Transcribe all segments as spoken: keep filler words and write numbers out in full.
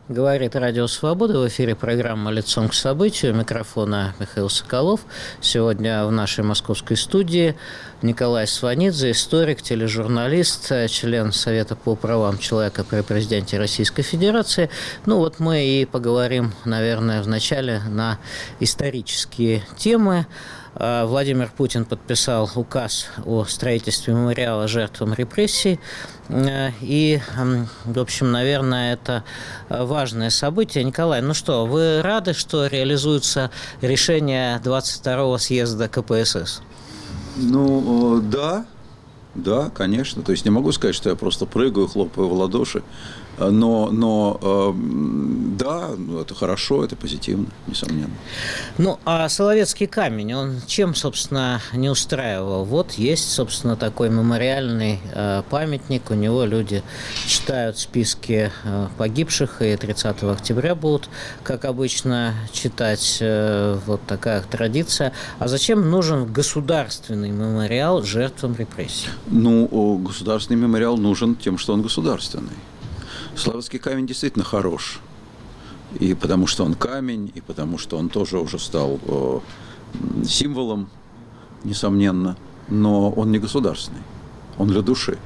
Говорит Радио Свобода. В эфире программа «Лицом к событию». У микрофона Михаил Соколов. Сегодня в нашей московской студии Николай Сванидзе, историк, тележурналист, член Совета по правам человека при президенте Российской Федерации. Ну вот мы и поговорим, наверное, вначале на исторические темы. Владимир Путин подписал указ о строительстве мемориала жертвам репрессий. И, в общем, наверное, это важное событие. Николай, ну что, вы рады, что реализуется решение двадцать второго съезда ка пэ эс эс? Ну, да, да, конечно. То есть не могу сказать, что я просто прыгаю, хлопаю в ладоши. Но, но да, это хорошо, это позитивно, несомненно. Ну, а Соловецкий камень, он чем, собственно, не устраивал? Вот есть, собственно, такой мемориальный э, памятник, у него люди читают списки э, погибших, и тридцатого октября будут, как обычно, читать. Э, вот такая традиция. А зачем нужен государственный мемориал жертвам репрессий? Ну, государственный мемориал нужен тем, что он государственный. Соловецкий камень действительно хорош, и потому что он камень, и потому что он тоже уже стал э, символом, несомненно, но он не государственный, он для души.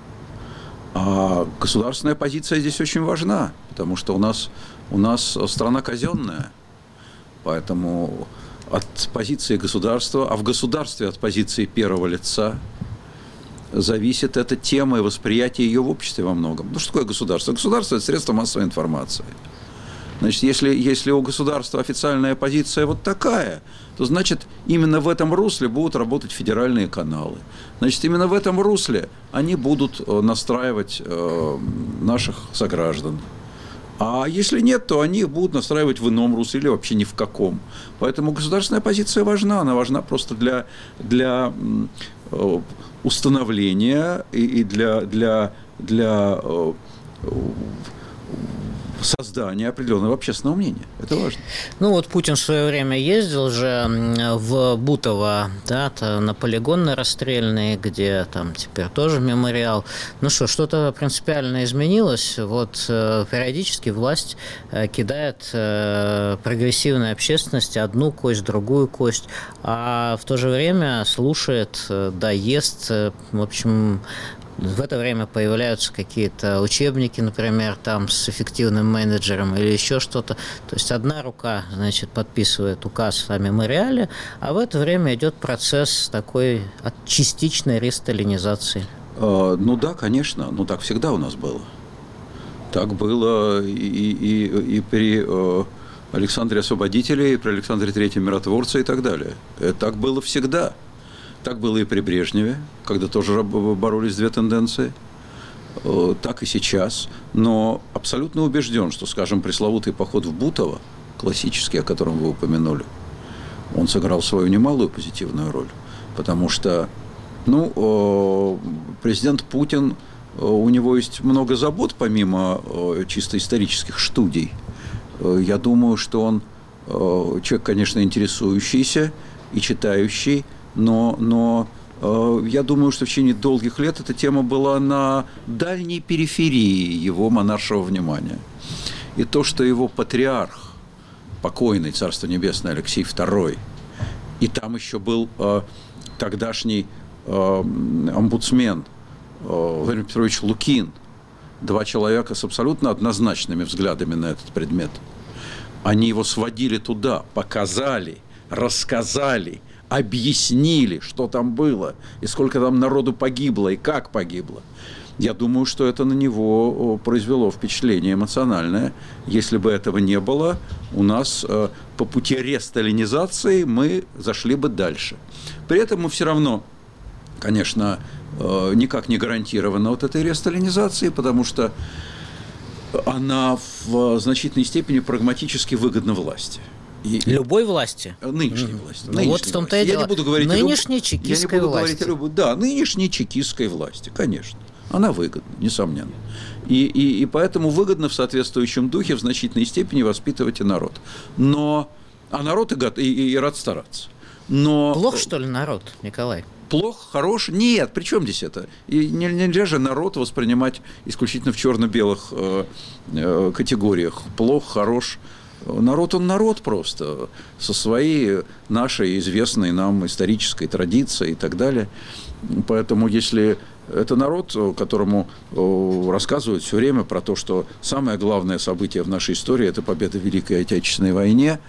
А государственная позиция здесь очень важна, потому что у нас, у нас страна казенная, поэтому от позиции государства, а в государстве от позиции первого лица зависит эта тема и восприятие ее в обществе во многом. Ну, что такое государство? Государство – это средство массовой информации. Значит, если, если у государства официальная позиция вот такая, то, значит, именно в этом русле будут работать федеральные каналы. Значит, именно в этом русле они будут настраивать э, наших сограждан. А если нет, то они их будут настраивать в ином русле или вообще ни в каком. Поэтому государственная позиция важна. Она важна просто для, для э, установления и, и для, для, для э, создания определенного общественного мнения. Это важно. Ну вот Путин в свое время ездил же в Бутово, да, на полигон расстрельный, где там теперь тоже мемориал. Ну что, что-то принципиально изменилось. Вот периодически власть кидает прогрессивной общественности одну кость, другую кость, а в то же время слушает, да, ест, в общем... В это время появляются какие-то учебники, например, там с эффективным менеджером или еще что-то. То есть одна рука, значит, подписывает указ о мемориале, а в это время идет процесс такой частичной ресталинизации. А, ну да, конечно, ну так всегда у нас было. Так было и, и, и при Александре Освободителе, и при Александре Третьем Миротворце и так далее. Так было всегда. Так было и при Брежневе, когда тоже боролись две тенденции. Так и сейчас. Но абсолютно убежден, что, скажем, пресловутый поход в Бутово, классический, о котором вы упомянули, он сыграл свою немалую позитивную роль. Потому что, ну, президент Путин, у него есть много забот, помимо чисто исторических студий. Я думаю, что он человек, конечно, интересующийся и читающий, Но, но э, я думаю, что в течение долгих лет эта тема была на дальней периферии его монаршего внимания. И то, что его патриарх, покойный, Царство Небесное, Алексей второй, и там еще был э, тогдашний э, омбудсмен э, Владимир Петрович Лукин, два человека с абсолютно однозначными взглядами на этот предмет. Они его сводили туда, показали, рассказали, объяснили, что там было, и сколько там народу погибло, и как погибло. Я думаю, что это на него произвело впечатление эмоциональное. Если бы этого не было, у нас по пути ресталинизации мы зашли бы дальше. При этом мы все равно, конечно, никак не гарантированы от этой ресталинизации, потому что она в значительной степени прагматически выгодна власти. И любой власти? Нынешней власти. Ну, нынешней вот в том-то и власти. дело. Я не буду говорить нынешней о люб... чекистской Я не буду власти. говорить о любой... Да, нынешней чекистской власти, конечно. Она выгодна, несомненно. И, и, и поэтому выгодно в соответствующем духе в значительной степени воспитывать и народ. Но... А народ и, и, и рад стараться. Но... Плох, что ли, народ, Николай? плохо, хорош? Нет, при чем здесь это? И нельзя же народ воспринимать исключительно в черно-белых э, э, категориях. Плохо, хорош. Народ, он народ просто, со своей нашей известной нам исторической традицией и так далее. Поэтому если это народ, которому рассказывают все время про то, что самое главное событие в нашей истории – это победа в Великой Отечественной войне,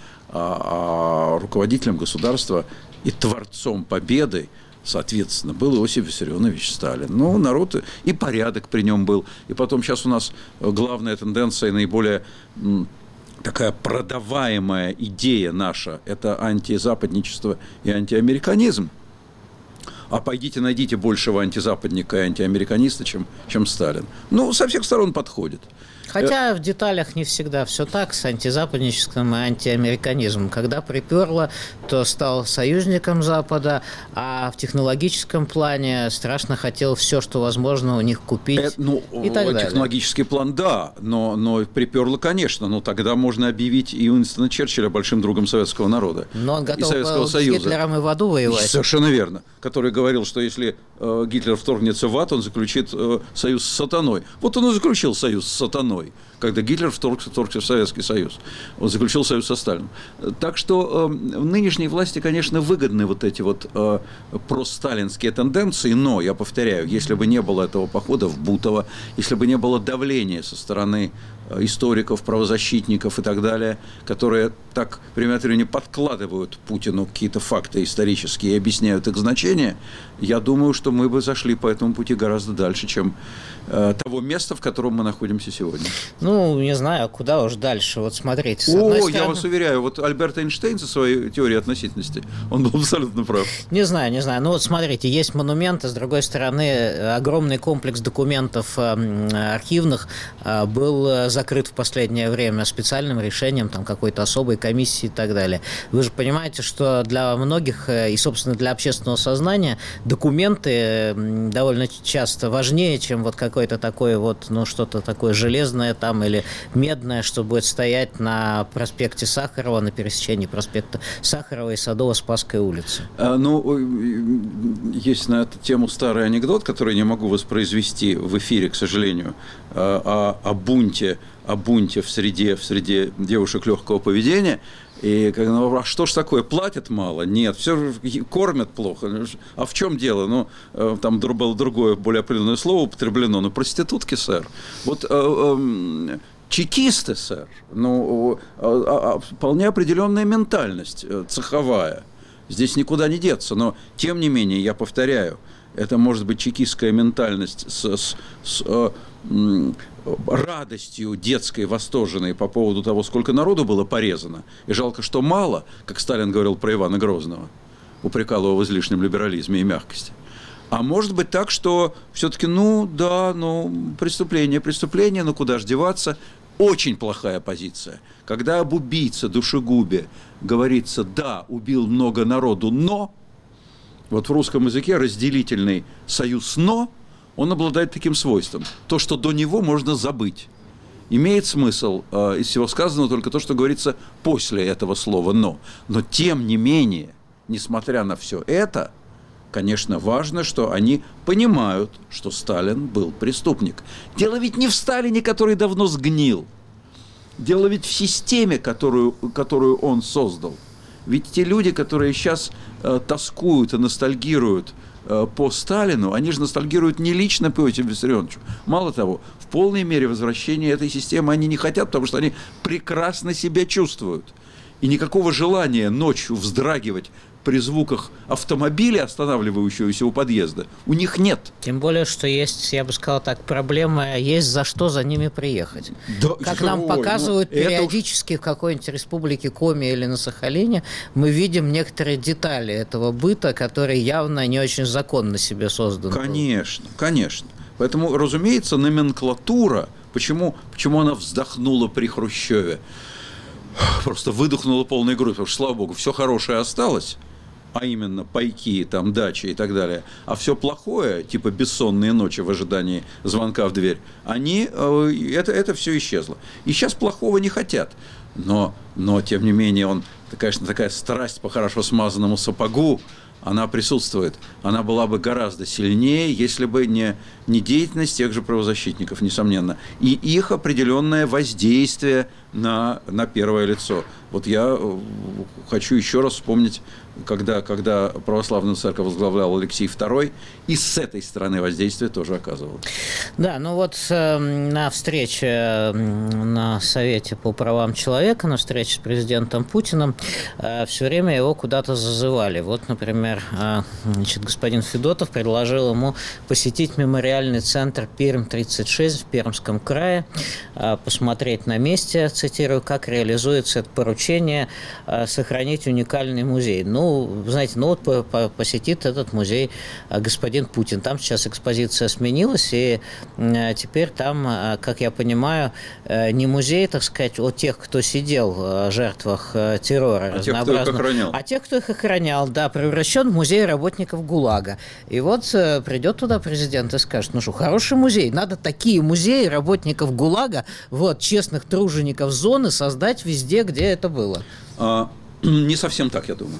а руководителем государства и творцом победы, соответственно, был Иосиф Виссарионович Сталин. Ну, народ и порядок при нем был. И потом сейчас у нас главная тенденция, наиболее такая продаваемая идея наша – это антизападничество и антиамериканизм. А пойдите, найдите большего антизападника и антиамериканиста, чем, чем Сталин. Ну, со всех сторон подходит. Хотя в деталях не всегда все так с антизападничеством и антиамериканизмом. Когда приперло, то стал союзником Запада, а в технологическом плане страшно хотел все, что возможно у них купить э, ну, и так далее. Технологический план, да, но, но приперло, конечно. Но тогда можно объявить и Уинстона Черчилля большим другом советского народа. Но он готов и Советского с Союза. Гитлером и в аду воевать. Совершенно верно. Который говорил, что если э, Гитлер вторгнется в ад, он заключит э, союз с сатаной. Вот он и заключил союз с сатаной. Когда Гитлер вторгся, вторгся в Советский Союз. Он заключил союз со Сталином. Так что э, нынешней власти, конечно, выгодны вот эти вот э, просталинские тенденции, но, я повторяю, если бы не было этого похода в Бутово, если бы не было давления со стороны э, историков, правозащитников и так далее, которые так время от времени подкладывают Путину какие-то факты исторические и объясняют их значение, я думаю, что мы бы зашли по этому пути гораздо дальше, чем э, того места, в котором мы находимся сегодня. Ну, не знаю, куда уж дальше. Вот смотрите. С О, стороны... я вас уверяю, вот Альберт Эйнштейн со своей теорией относительности, он был абсолютно прав. Не знаю, не знаю. Ну вот смотрите, есть монументы, с другой стороны, огромный комплекс документов архивных был закрыт в последнее время специальным решением там какой-то особой комиссии и так далее. Вы же понимаете, что для многих и, собственно, для общественного сознания документы довольно часто важнее, чем вот какое-то такое вот, ну, что-то такое железное там или медное, что будет стоять на проспекте Сахарова, на пересечении проспекта Сахарова и Садово-Спасской улицы. А, ну, есть на эту тему старый анекдот, который не могу воспроизвести в эфире, к сожалению, о, о бунте, о бунте в среде, в среде девушек легкого поведения. И когда ну, а что ж такое, платят мало? Нет, все кормят плохо. А в чем дело? Ну, там было другое, более определенное слово употреблено, но проститутки, сэр. Вот э, э, чекисты, сэр, ну, э, э, вполне определенная ментальность э, цеховая. Здесь никуда не деться, но, тем не менее, я повторяю, это может быть чекистская ментальность с, с, с э, э, радостью детской, восторженной по поводу того, сколько народу было порезано. И жалко, что мало, как Сталин говорил про Ивана Грозного, упрекал его в излишнем либерализме и мягкости. А может быть так, что все-таки, ну да, ну преступление, преступление, ну куда ж деваться. Очень плохая позиция. Когда об убийце, душегубе говорится, да, убил много народу, но... Вот в русском языке разделительный союз «но», он обладает таким свойством. То, что до него можно забыть. Имеет смысл э, из всего сказанного только то, что говорится после этого слова «но». Но тем не менее, несмотря на все это, конечно, важно, что они понимают, что Сталин был преступник. Дело ведь не в Сталине, который давно сгнил. Дело ведь в системе, которую, которую он создал. Ведь те люди, которые сейчас э, тоскуют и ностальгируют э, по Сталину, они же ностальгируют не лично по Иосифу Виссарионовичу. Мало того, в полной мере возвращения этой системы они не хотят, потому что они прекрасно себя чувствуют. И никакого желания ночью вздрагивать при звуках автомобиля, останавливающегося у подъезда, у них нет. Тем более, что есть, я бы сказал так, проблема, есть за что за ними приехать. Да, как нам ой, показывают ну, периодически уж... в какой-нибудь республике Коми или на Сахалине, мы видим некоторые детали этого быта, которые явно не очень законно себе созданы. Конечно, конечно. Поэтому, разумеется, номенклатура, почему, почему она вздохнула при Хрущеве, просто выдохнула полной грудью, потому что, слава богу, все хорошее осталось, а именно пайки, там, дачи и так далее, а все плохое, типа бессонные ночи в ожидании звонка в дверь, они, это, это все исчезло. И сейчас плохого не хотят. Но, но тем не менее, он, конечно, такая страсть по хорошо смазанному сапогу, она присутствует. Она была бы гораздо сильнее, если бы не, не деятельность тех же правозащитников, несомненно, и их определенное воздействие на, на первое лицо. Вот я хочу еще раз вспомнить, когда, когда православную церковь возглавлял Алексей второй, и с этой стороны воздействие тоже оказывалось. Да, ну вот э, на встрече э, на Совете по правам человека, на встрече с президентом Путиным, э, все время его куда-то зазывали. Вот, например, э, значит, господин Федотов предложил ему посетить мемориальный центр Пермь тридцать шесть в Пермском крае, э, посмотреть на месте, цитирую, как реализуется это поручение, э, сохранить уникальный музей. Ну, знаете, ну вот по, по, посетит этот музей э, господин Путин. Там сейчас экспозиция сменилась, и э, теперь там, э, как я понимаю, э, не музей, так сказать, о тех, кто сидел э, в жертвах э, террора, а тех, кто их охранял. А тех, кто их охранял, да, превращен в музей работников ГУЛАГа. И вот э, придет туда президент и скажет: ну что, хороший музей, надо такие музеи работников ГУЛАГа, вот, честных тружеников зоны создать везде, где это было. А, не совсем так, я думаю.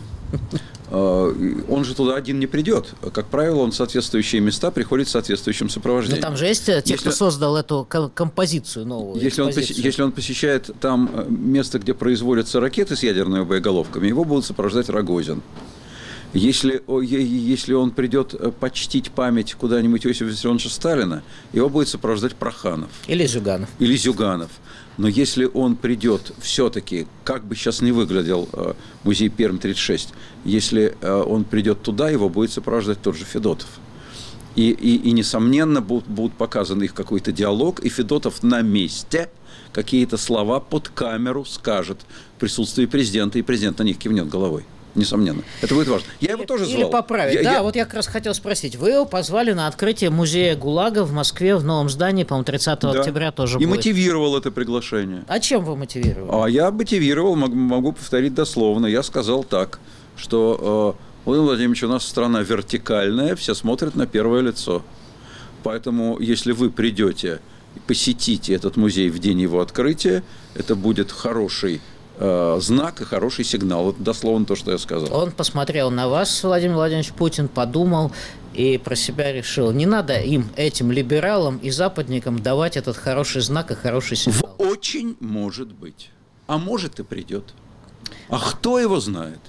Он же туда один не придет. Как правило, он в соответствующие места приходит в соответствующем сопровождении. Но там же есть те, если, кто создал эту композицию новую. Если он, если он посещает там место, где производятся ракеты с ядерными боеголовками, его будут сопровождать Рогозин. Если, если он придет почтить память куда-нибудь Иосифа Виссарионовича Сталина, его будет сопровождать Проханов. Или Зюганов. Или Зюганов. Но если он придет все-таки, как бы сейчас не выглядел музей Пермь тридцать шесть, если он придет туда, его будет сопровождать тот же Федотов. И, и, и несомненно, будут, будут показаны их какой-то диалог, и Федотов на месте какие-то слова под камеру скажет в присутствии президента, и президент на них кивнет головой. Несомненно. Это будет важно. Я его тоже звал. Или поправить. Я, да, я... вот я как раз хотел спросить. Вы его позвали на открытие музея ГУЛАГа в Москве в новом здании, по-моему, тридцатого да. октября тоже И будет. мотивировал это приглашение. А чем вы мотивировали? А я мотивировал, могу, могу повторить дословно. Я сказал так, что э, Владимир Владимирович, у нас страна вертикальная, все смотрят на первое лицо. Поэтому, если вы придете и посетите этот музей в день его открытия, это будет хороший знак и хороший сигнал. Вот дословно то, что я сказал. Он посмотрел на вас, Владимир Владимирович Путин, подумал и про себя решил: не надо им, этим либералам и западникам, давать этот хороший знак и хороший сигнал. Очень может быть. А может и придет. А кто его знает?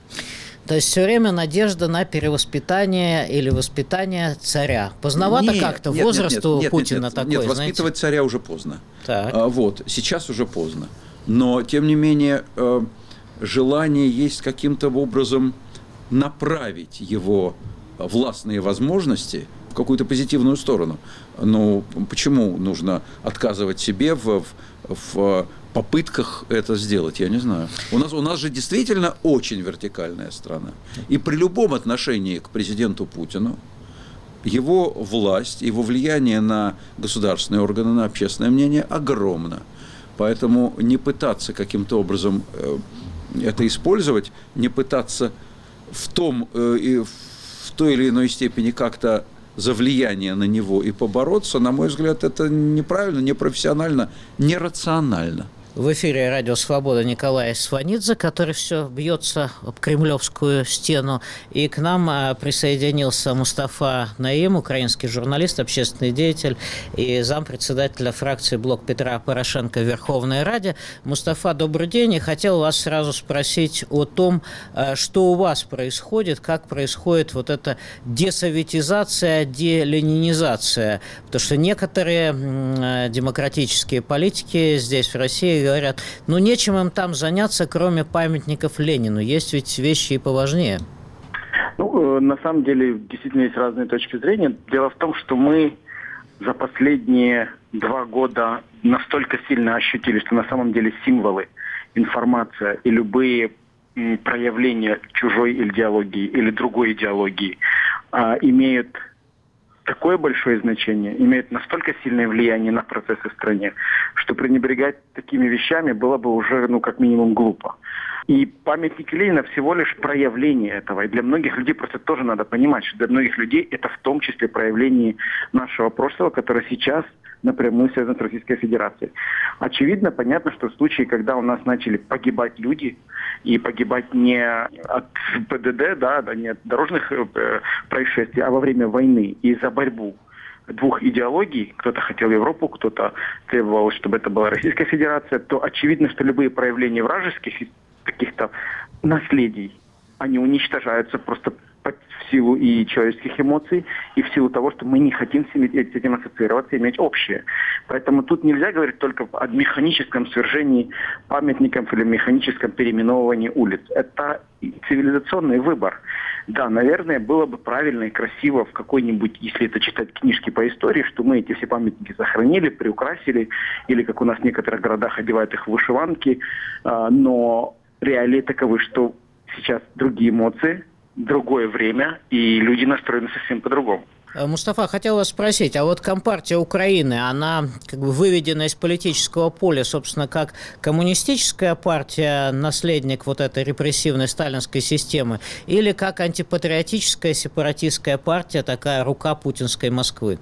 То есть все время надежда на перевоспитание или воспитание царя. Поздновато нет, как-то нет, возрасту нет, нет, Путина нет, нет, такой, нет, воспитывать знаете? Царя уже поздно. Так. А, вот, сейчас уже поздно. Но, тем не менее, э, желание есть каким-то образом направить его властные возможности в какую-то позитивную сторону. Ну, почему нужно отказывать себе в, в, в попытках это сделать, я не знаю. У нас, у нас же действительно очень вертикальная страна. И при любом отношении к президенту Путину его власть, его влияние на государственные органы, на общественное мнение огромно. Поэтому не пытаться каким-то образом это использовать, не пытаться в, том, в той или иной степени как-то за влияние на него и побороться, на мой взгляд, это неправильно, непрофессионально, нерационально. В эфире «Радио Свобода» Николай Сванидзе, который все бьется об кремлевскую стену. И к нам присоединился Мустафа Наим, украинский журналист, общественный деятель и зампредседателя фракции «Блок Петра Порошенко» в Верховной Раде. Мустафа, добрый день. И хотел вас сразу спросить о том, что у вас происходит, как происходит вот эта десоветизация, деленинизация. Потому что некоторые демократические политики здесь, в России, говорят, ну нечем им там заняться, кроме памятников Ленину. Есть ведь вещи и поважнее. Ну, на самом деле, действительно есть разные точки зрения. Дело в том, что мы за последние два года настолько сильно ощутили, что на самом деле символы, информация и любые проявления чужой идеологии или другой идеологии а, имеют такое большое значение, имеет настолько сильное влияние на процессы в стране, что пренебрегать такими вещами было бы уже, ну, как минимум, глупо. И памятник Ленина всего лишь проявление этого. И для многих людей просто тоже надо понимать, что для многих людей это в том числе проявление нашего прошлого, которое сейчас напрямую связаны с Российской Федерацией. Очевидно, понятно, что в случае, когда у нас начали погибать люди, и погибать не от ПДД, да, не от дорожных происшествий, а во время войны и за борьбу двух идеологий, кто-то хотел Европу, кто-то требовал, чтобы это была Российская Федерация, то очевидно, что любые проявления вражеских каких-то наследий, они уничтожаются просто в силу и человеческих эмоций, и в силу того, что мы не хотим с этим ассоциироваться, иметь общее. Поэтому тут нельзя говорить только о механическом свержении памятников или механическом переименовывании улиц. Это цивилизационный выбор. Да, наверное, было бы правильно и красиво в какой-нибудь, если это читать книжки по истории, что мы эти все памятники сохранили, приукрасили, или как у нас в некоторых городах одевают их в вышиванки, но реалии таковы, что сейчас другие эмоции, другое время, и люди настроены совсем по-другому. Мустафа, хотел вас спросить, а вот Компартия Украины, она как бы выведена из политического поля, собственно, как коммунистическая партия, наследник вот этой репрессивной сталинской системы, или как антипатриотическая сепаратистская партия, такая рука путинской Москвы?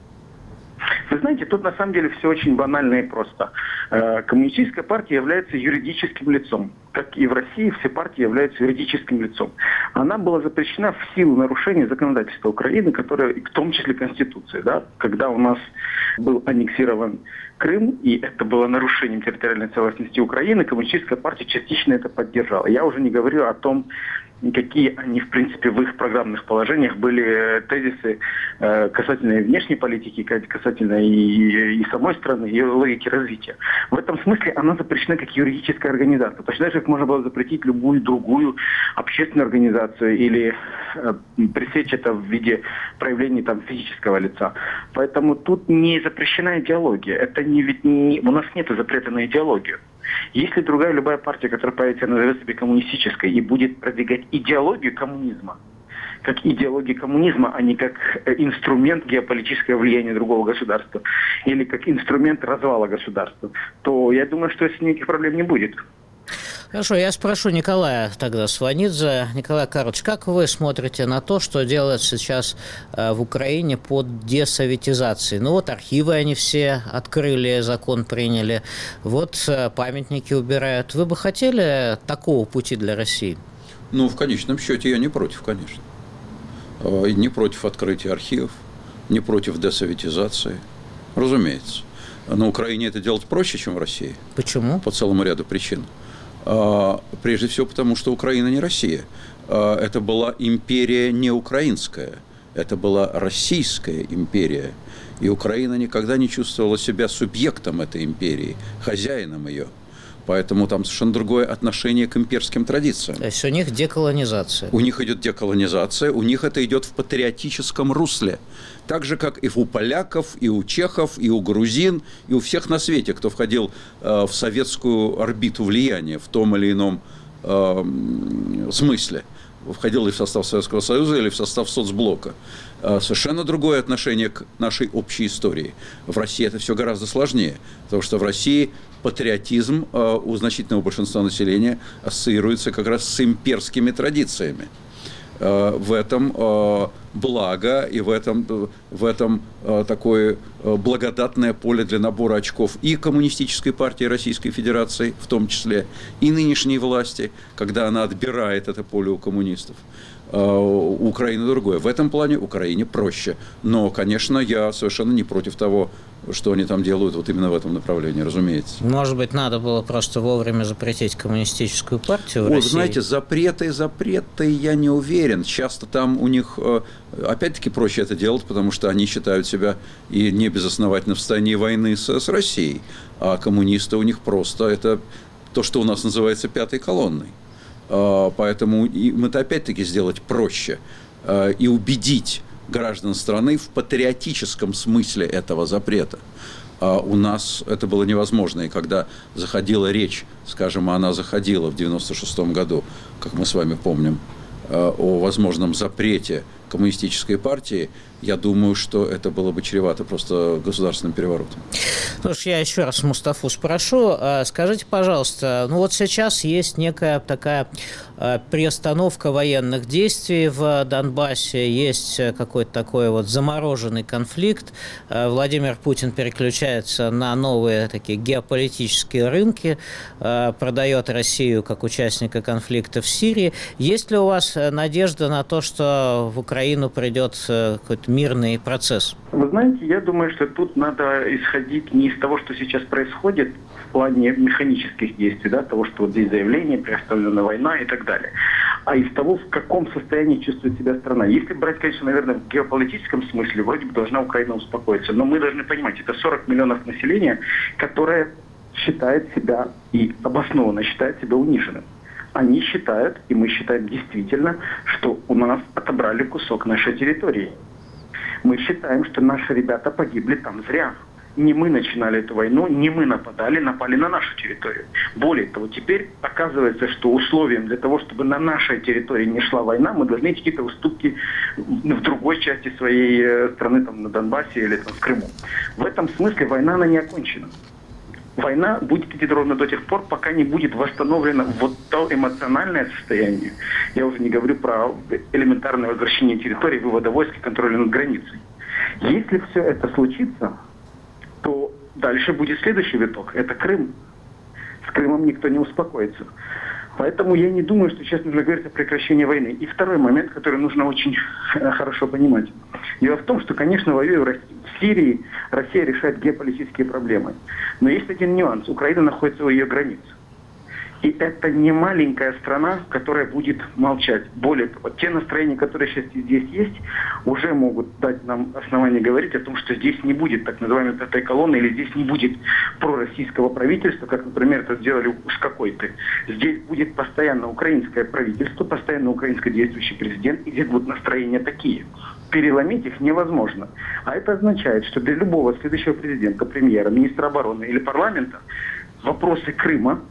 Вы знаете, тут на самом деле все очень банально и просто. Коммунистическая партия является юридическим лицом. Как и в России, все партии являются юридическим лицом. Она была запрещена в силу нарушения законодательства Украины, которое, в том числе Конституции. Да? Когда у нас был аннексирован Крым, и это было нарушением территориальной целостности Украины, коммунистическая партия частично это поддержала. Я уже не говорю о том, какие они, в принципе, в их программных положениях были тезисы э, касательно и внешней политики, касательно и, и, и самой страны, и логики развития. В этом смысле она запрещена как юридическая организация. Точно так же, как можно было запретить любую другую общественную организацию или э, пресечь это в виде проявления там, физического лица. Поэтому тут не запрещена идеология. Это не, не, у нас нет запрета на идеологию. Если другая любая партия, которая появится, назовет себя коммунистической и будет продвигать идеологию коммунизма, как идеологию коммунизма, а не как инструмент геополитического влияния другого государства или как инструмент развала государства, то я думаю, что с никаких проблем не будет. Хорошо, я спрошу Николая тогда Сванидзе. Николай Карлович, как вы смотрите на то, что делают сейчас в Украине по десоветизации? Ну вот архивы они все открыли, закон приняли, вот памятники убирают. Вы бы хотели такого пути для России? Ну, в конечном счете я не против, конечно. Не против открытия архивов, не против десоветизации, разумеется. На Украине это делать проще, чем в России. Почему? По целому ряду причин. Прежде всего потому, что Украина не Россия. Это была империя не украинская, это была российская империя. И Украина никогда не чувствовала себя субъектом этой империи, хозяином ее. Поэтому там совершенно другое отношение к имперским традициям. То есть у них деколонизация. У них идет деколонизация, у них это идет в патриотическом русле. Так же, как и у поляков, и у чехов, и у грузин, и у всех на свете, кто входил э, в советскую орбиту влияния в том или ином э, смысле. Входил ли в состав Советского Союза или в состав соцблока. Совершенно другое отношение к нашей общей истории. В России это все гораздо сложнее, потому что в России патриотизм у значительного большинства населения ассоциируется как раз с имперскими традициями. В этом благо и в этом, в этом такое благодатное поле для набора очков и коммунистической партии Российской Федерации, в том числе, и нынешней власти, когда она отбирает это поле у коммунистов. У Украины другое. В этом плане Украине проще. Но, конечно, я совершенно не против того, что они там делают вот именно в этом направлении, разумеется. Может быть, надо было просто вовремя запретить коммунистическую партию в Ой, России? знаете, запреты, запреты, я не уверен. Часто там у них, опять-таки, проще это делать, потому что они считают себя и не безосновательно в состоянии войны с, с Россией. А коммунисты у них просто это то, что у нас называется пятой колонной. Поэтому им это опять-таки сделать проще и убедить граждан страны в патриотическом смысле этого запрета. У нас это было невозможно. И когда заходила речь, скажем, она заходила в девяносто шестом году, как мы с вами помним, о возможном запрете коммунистической партии, я думаю, что это было бы чревато просто государственным переворотом. Ну уж я еще раз Мустафу спрошу. Скажите, пожалуйста, ну вот сейчас есть некая такая приостановка военных действий в Донбассе, есть какой-то такой вот замороженный конфликт. Владимир Путин переключается на новые такие геополитические рынки, продает Россию как участника конфликта в Сирии. Есть ли у вас надежда на то, что в Украину придет какой-то мирный процесс? Вы знаете, я думаю, что тут надо исходить не из того, что сейчас происходит в плане механических действий, да, того, что вот здесь заявление, приостановлена война и так далее, а из того, в каком состоянии чувствует себя страна. Если брать, конечно, наверное, в геополитическом смысле, вроде бы должна Украина успокоиться, но мы должны понимать, это сорок миллионов населения, которое считает себя и обоснованно считает себя униженным. Они считают, и мы считаем действительно, что у нас отобрали кусок нашей территории. Мы считаем, что наши ребята погибли там зря. Не мы начинали эту войну, не мы нападали, напали на нашу территорию. Более того, теперь оказывается, что условием для того, чтобы на нашей территории не шла война, мы должны идти какие-то уступки в другой части своей страны, там, на Донбассе или там, в Крыму. В этом смысле война, она не окончена. Война будет идти ровно до тех пор, пока не будет восстановлено вот то эмоциональное состояние. Я уже не говорю про элементарное возвращение территории, вывода войск и контроля над границей. Если все это случится, то дальше будет следующий виток. Это Крым. С Крымом никто не успокоится. Поэтому я не думаю, что сейчас нужно говорить о прекращении войны. И второй момент, который нужно очень хорошо понимать. Дело в том, что, конечно, воюя в Сирии, Россия решает геополитические проблемы. Но есть один нюанс. Украина находится у ее границ. И это не маленькая страна, которая будет молчать. Более того, те настроения, которые сейчас здесь есть, уже могут дать нам основание говорить о том, что здесь не будет так называемой пятой колонны, или здесь не будет пророссийского правительства, как, например, это сделали с какой-то. Здесь будет постоянно украинское правительство, постоянно украинско действующий президент, и здесь будут настроения такие. Переломить их невозможно. А это означает, что для любого следующего президента, премьера, министра обороны или парламента вопросы Крыма,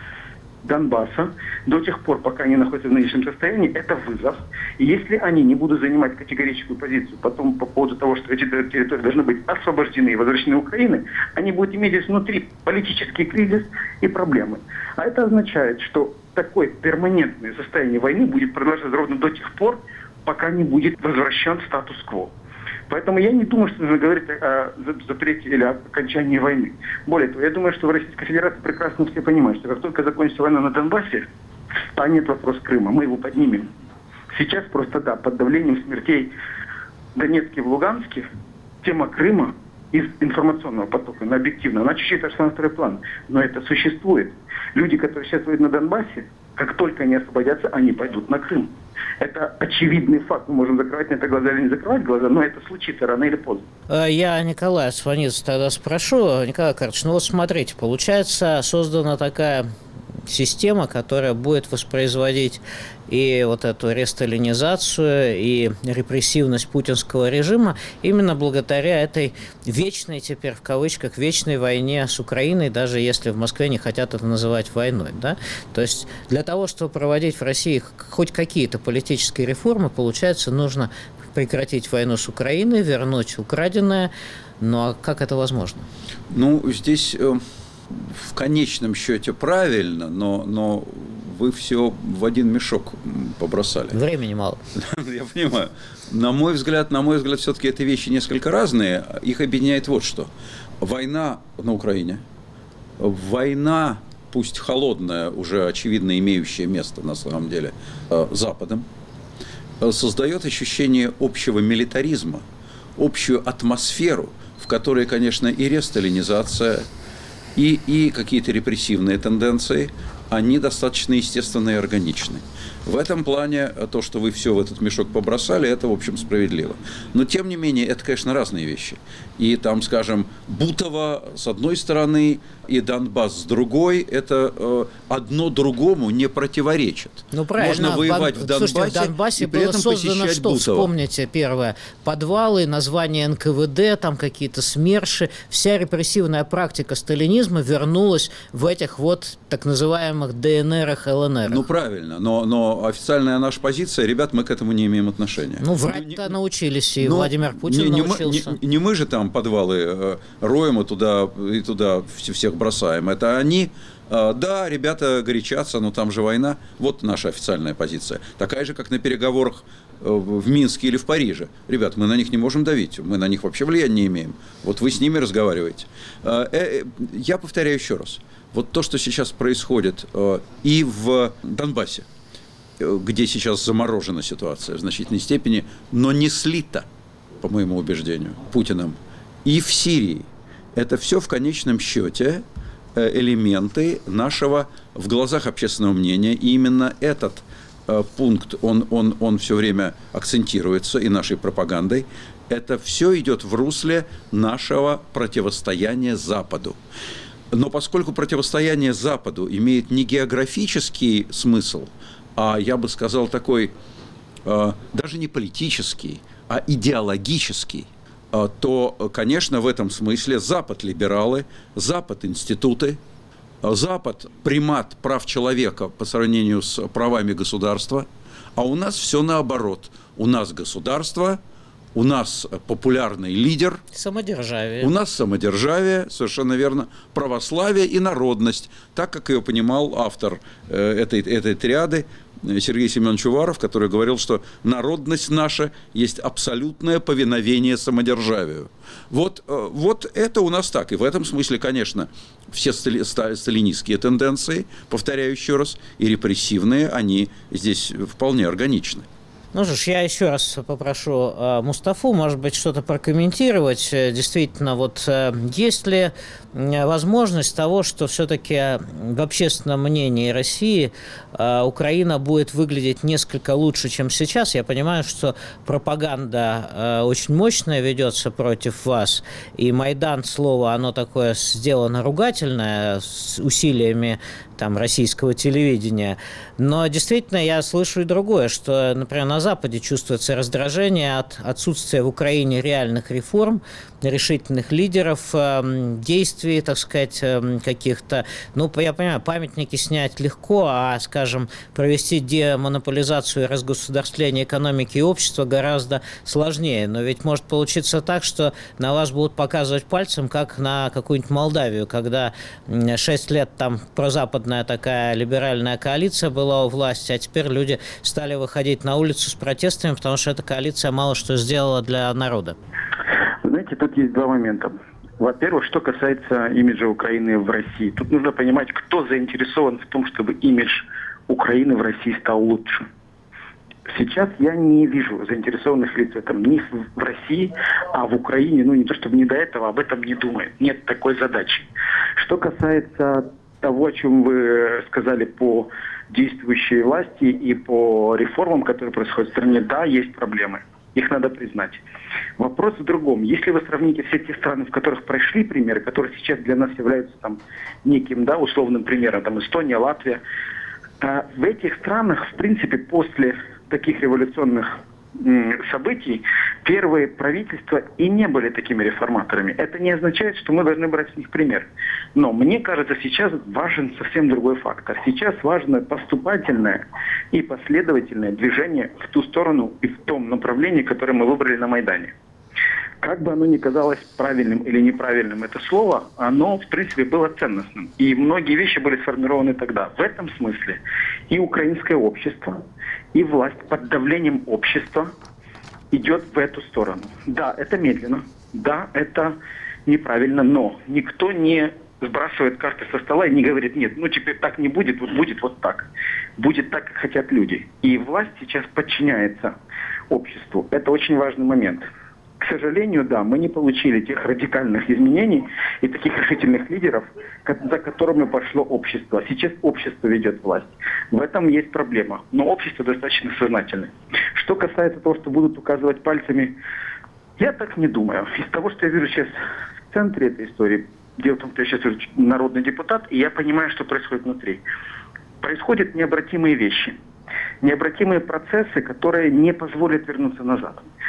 Донбасса, до тех пор, пока они находятся в нынешнем состоянии, это вызов. И если они не будут занимать категорическую позицию потом по поводу того, что эти территории должны быть освобождены и возвращены Украине, они будут иметь здесь внутри политический кризис и проблемы. А это означает, что такое перманентное состояние войны будет продолжаться ровно до тех пор, пока не будет возвращен статус-кво. Поэтому я не думаю, что нужно говорить о запрете или о окончании войны. Более того, я думаю, что в Российской Федерации прекрасно все понимают, что как только закончится война на Донбассе, встанет вопрос Крыма, мы его поднимем. Сейчас просто, да, под давлением смертей в Донецке и в Луганске тема Крыма из информационного потока, но объективно, она чуть-чуть отошла на второй план. Но это существует. Люди, которые сейчас воюют на Донбассе, как только они освободятся, они пойдут на Крым. Это очевидный факт. Мы можем закрывать на это глаза или не закрывать глаза, но это случится рано или поздно. Я Николая Сванидзе тогда спрошу. Николай Карпович, ну вот смотрите, получается, создана такая система, которая будет воспроизводить и вот эту ресталинизацию, и репрессивность путинского режима именно благодаря этой вечной, теперь в кавычках, вечной войне с Украиной, даже если в Москве не хотят это называть войной. Да? То есть для того, чтобы проводить в России хоть какие-то политические реформы, получается, нужно прекратить войну с Украиной, вернуть украденное. Ну а как это возможно? Ну, здесь э, в конечном счете правильно, но, но вы все в один мешок побросали. Времени мало. Я понимаю. На мой взгляд, на мой взгляд, все-таки эти вещи несколько разные. Их объединяет вот что. Война на Украине, война, пусть холодная, уже очевидно имеющая место на самом деле, Западом, создает ощущение общего милитаризма, общую атмосферу, в которой, конечно, и ресталинизация, и, и какие-то репрессивные тенденции, они достаточно естественны и органичны. В этом плане то, что вы все в этот мешок побросали, это, в общем, справедливо. Но, тем не менее, это, конечно, разные вещи. И там, скажем, Бутово с одной стороны и Донбасс с другой, это э, одно другому не противоречит. Ну, правильно. Можно воевать в Донбассе, Слушайте, в Донбассе и при было этом создано посещать что? Бутово. Вспомните, первое. Подвалы, название эн ка вэ дэ, там какие-то СМЕРШи. Вся репрессивная практика сталинизма вернулась в этих вот так называемых называемых ДНРах, ЛНРах. Ну, правильно, но, но официальная наша позиция, ребят, мы к этому не имеем отношения. Ну, врать-то ну, научились, и ну, Владимир Путин не, не научился. Мы, не, не мы же там подвалы э, роем и туда, и туда всех бросаем. Это они... Да, ребята горячатся, но там же война. Вот наша официальная позиция. Такая же, как на переговорах в Минске или в Париже. Ребят, мы на них не можем давить, мы на них вообще влияния не имеем. Вот вы с ними разговариваете. Я повторяю еще раз. Вот то, что сейчас происходит и в Донбассе, где сейчас заморожена ситуация в значительной степени, но не слита, по моему убеждению, Путиным, и в Сирии, это все в конечном счете элементы нашего в глазах общественного мнения. И именно этот э, пункт, он, он, он все время акцентируется и нашей пропагандой. Это все идет в русле нашего противостояния Западу. Но поскольку противостояние Западу имеет не географический смысл, а, я бы сказал, такой э, даже не политический, а идеологический, то, конечно, в этом смысле Запад либералы, Запад институты, Запад примат прав человека по сравнению с правами государства, а у нас все наоборот. У нас государство, у нас популярный лидер, самодержавие. У нас самодержавие, совершенно верно, православие и народность, так как ее понимал автор этой, этой триады Сергей Семенович Уваров, который говорил, что народность наша есть абсолютное повиновение самодержавию. Вот, вот это у нас так. И в этом смысле, конечно, все сталинистские тенденции, повторяю еще раз, и репрессивные, они здесь вполне органичны. Ну же, я еще раз попрошу э, Мустафу, может быть, что-то прокомментировать. Действительно, вот э, есть ли возможность того, что все-таки в общественном мнении России э, Украина будет выглядеть несколько лучше, чем сейчас? Я понимаю, что пропаганда э, очень мощная ведется против вас, и Майдан, слово, оно такое сделано ругательное, с усилиями там, российского телевидения. Но действительно я слышу и другое, что, например, на Западе чувствуется раздражение от отсутствия в Украине реальных реформ, решительных лидеров, действий, так сказать, каких-то. Ну, я понимаю, памятники снять легко, а, скажем, провести демонополизацию и разгосударствление экономики и общества гораздо сложнее. Но ведь может получиться так, что на вас будут показывать пальцем, как на какую-нибудь Молдавию, когда шесть лет там прозападная такая либеральная коалиция была у власти, а теперь люди стали выходить на улицу с протестами, потому что эта коалиция мало что сделала для народа. Знаете, тут есть два момента. Во-первых, что касается имиджа Украины в России. Тут нужно понимать, кто заинтересован в том, чтобы имидж Украины в России стал лучше. Сейчас я не вижу заинтересованных лиц в этом ни в России, а в Украине, ну не то чтобы не до этого, об этом не думают. Нет такой задачи. Что касается того, о чем вы сказали по действующей власти и по реформам, которые происходят в стране, да, есть проблемы. Их надо признать. Вопрос в другом. Если вы сравните все те страны, в которых прошли примеры, которые сейчас для нас являются там неким, да, условным примером, там Эстония, Латвия, э, в этих странах, в принципе, после таких революционных событий первые правительства и не были такими реформаторами. Это не означает, что мы должны брать с них пример. Но мне кажется, сейчас важен совсем другой фактор. Сейчас важно поступательное и последовательное движение в ту сторону и в том направлении, которое мы выбрали на Майдане. Как бы оно ни казалось правильным или неправильным, это слово, оно, в принципе, было ценностным. И многие вещи были сформированы тогда. В этом смысле и украинское общество, и власть под давлением общества идет в эту сторону. Да, это медленно, да, это неправильно, но никто не сбрасывает карты со стола и не говорит, нет, ну теперь так не будет, вот будет вот так. Будет так, как хотят люди. И власть сейчас подчиняется обществу. Это очень важный момент. К сожалению, да, мы не получили тех радикальных изменений и таких решительных лидеров, за которыми пошло общество. Сейчас общество ведет власть. В этом есть проблема. Но общество достаточно сознательное. Что касается того, что будут указывать пальцами, я так не думаю. Из того, что я вижу сейчас в центре этой истории, дело в том, что я сейчас народный депутат, и я понимаю, что происходит внутри. Происходят необратимые вещи. Необратимые процессы, которые не позволят вернуться назад.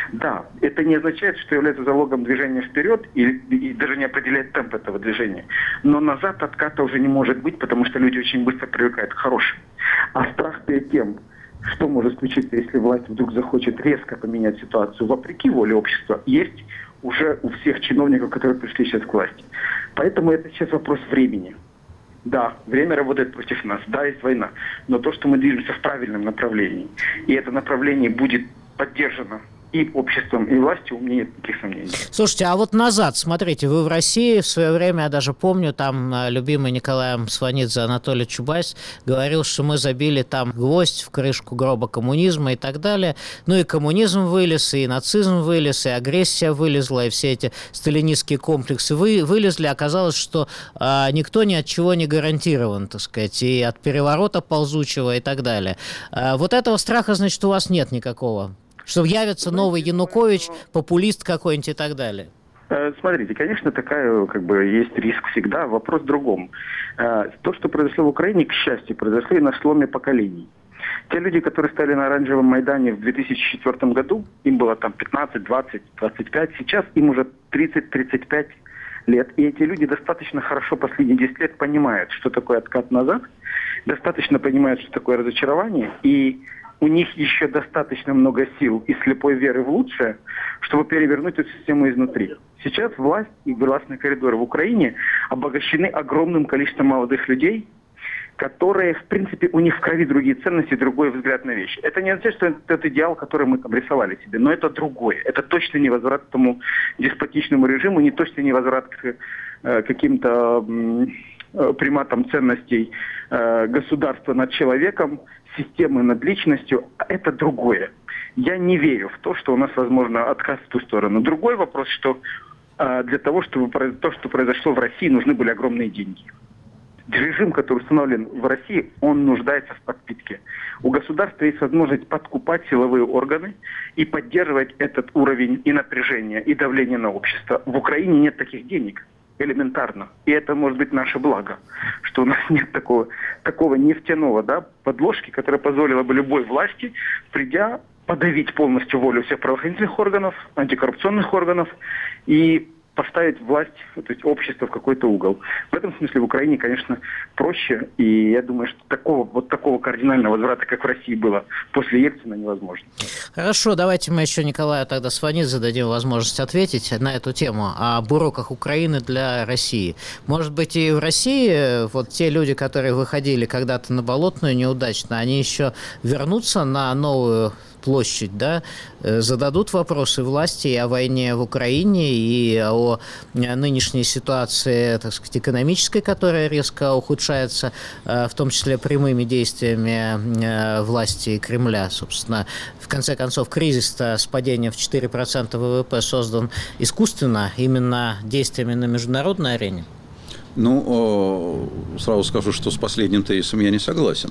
Да, это не означает, что является залогом движения вперед и, и даже не определяет темп этого движения. Но назад отката уже не может быть, потому что люди очень быстро привыкают к хорошему. А страх перед тем, что может случиться, если власть вдруг захочет резко поменять ситуацию вопреки воле общества, есть уже у всех чиновников, которые пришли сейчас к власти. Поэтому это сейчас вопрос времени. Да, время работает против нас, да, есть война, но то, что мы движемся в правильном направлении, и это направление будет поддержано и обществом, и властью, у меня нет никаких сомнений. Слушайте, а вот назад, смотрите, вы в России в свое время, я даже помню, там любимый Николаем Сванидзе Анатолий Чубайс говорил, что мы забили там гвоздь в крышку гроба коммунизма и так далее. Ну и коммунизм вылез, и нацизм вылез, и агрессия вылезла, и все эти сталинистские комплексы вы, вылезли. Оказалось, что а, никто ни от чего не гарантирован, так сказать, и от переворота ползучего и так далее. А, вот этого страха, значит, у вас нет никакого? Что явится новый Янукович, популист какой-нибудь и так далее? Смотрите, конечно, такая, как бы, есть риск всегда. Вопрос в другом. То, что произошло в Украине, к счастью, произошло и на сломе поколений. Те люди, которые стали на Оранжевом Майдане в две тысячи четвёртом году, им было там пятнадцать, двадцать, двадцать пять, сейчас им уже тридцать-тридцать пять лет. И эти люди достаточно хорошо последние десять лет понимают, что такое откат назад, достаточно понимают, что такое разочарование, и у них еще достаточно много сил и слепой веры в лучшее, чтобы перевернуть эту систему изнутри. Сейчас власть и властные коридоры в Украине обогащены огромным количеством молодых людей, которые, в принципе, у них в крови другие ценности, другой взгляд на вещи. Это не означает, что это тот идеал, который мы там рисовали себе, но это другое. Это точно не возврат к тому деспотичному режиму, не точно не возврат к э, каким-то э, приматам ценностей э, государства над человеком, системы над личностью. Это другое. Я не верю в то, что у нас, возможно, отказ в ту сторону. Другой вопрос, что э, для того, чтобы то, что произошло в России, нужны были огромные деньги. Режим, который установлен в России, он нуждается в подпитке. У государства есть возможность подкупать силовые органы и поддерживать этот уровень и напряжения, и давления на общество. В Украине нет таких денег. Элементарно. И это может быть наше благо, что у нас нет такого, такого нефтяного, да, подложки, которая позволила бы любой власти, придя, подавить полностью волю всех правоохранительных органов, антикоррупционных органов и поставить власть, то есть общество в какой-то угол. В этом смысле в Украине, конечно, проще, и я думаю, что такого, вот такого кардинального возврата, как в России было после Ельцина, невозможно. Хорошо, давайте мы еще Николаю тогда Сванидзе дадим возможность ответить на эту тему об уроках Украины для России. Может быть, и в России вот те люди, которые выходили когда-то на Болотную неудачно, они еще вернутся на новую площадь, да, зададут вопросы власти и о войне в Украине, и о нынешней ситуации, так сказать, экономической, которая резко ухудшается, в том числе прямыми действиями власти и Кремля. Собственно, в конце концов, кризис-то с падением в четыре процента ВВП создан искусственно, именно действиями на международной арене. Ну, сразу скажу, что с последним тезисом я не согласен.